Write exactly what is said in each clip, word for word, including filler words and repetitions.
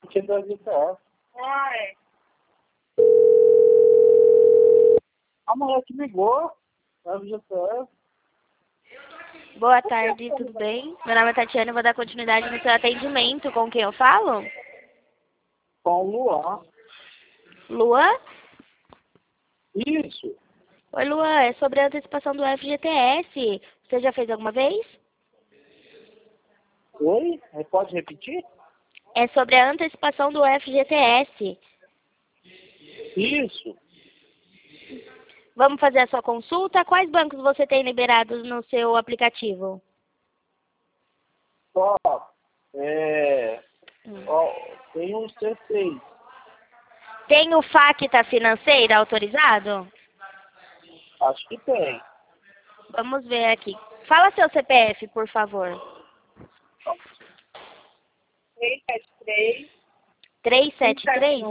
Que da G T S. Oi. A mulher que ligou. É o G T S. Boa tarde, tudo bem? Meu nome é Tatiana e vou dar continuidade no seu atendimento. Com quem eu falo? Com o Luan. Luan? Isso. Oi, Luan, é sobre a antecipação do F G T S. Você já fez alguma vez? Oi? Pode repetir? É sobre a antecipação do F G T S. Isso. Vamos fazer a sua consulta? Quais bancos você tem liberados no seu aplicativo? Ó, é... Hum. Ó, tem um C seis. Tem o Facta Financeira autorizado? Acho que tem. Vamos ver aqui. Fala seu C P F, por favor. três sete três, três sete três?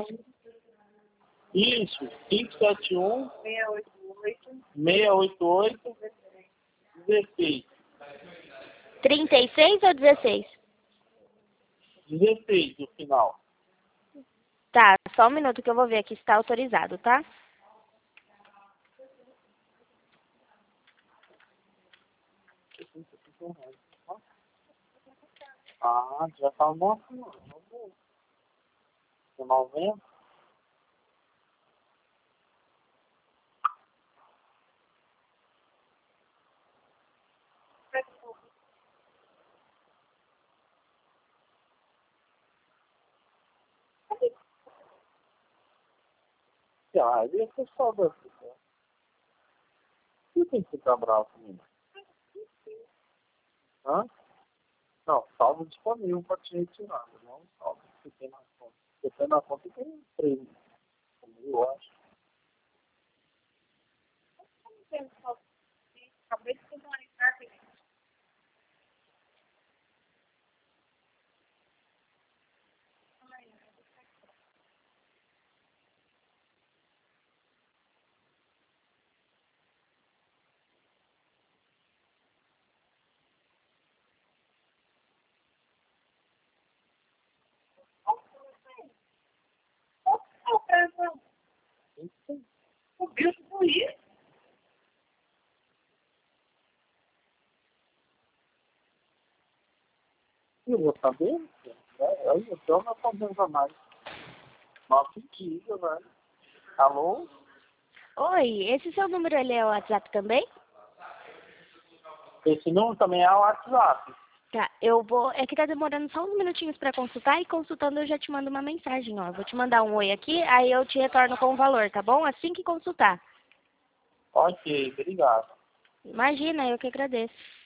Isso. cinco sete um, seis oito oito, seis oito oito, dezesseis. trinta e seis ou dezesseis? dezesseis no final. Tá, só um minuto que eu vou ver aqui se está autorizado, tá? Ah, já tá no novembro. Ah, ele é pessoal da cidade. Por que tem que ficar bravo comigo? Hã? Não, saldo disponível para te retirar. Não saldo que tem na conta. Porque tem na conta tem três. Eu acho. acabei de comunicar que o preço subiu tudo isso. Eu vou saber. É, eu estou na fazenda mais. Nossa, que velho. Alô? Oi, esse seu número ele é o WhatsApp também? Esse número também é o WhatsApp. Tá, eu vou... É que tá demorando só uns minutinhos pra consultar e consultando eu já te mando uma mensagem, ó. Eu vou te mandar um oi aqui, aí eu te retorno com o valor, tá bom? Assim que consultar. Ok, obrigado. Imagina, eu que agradeço.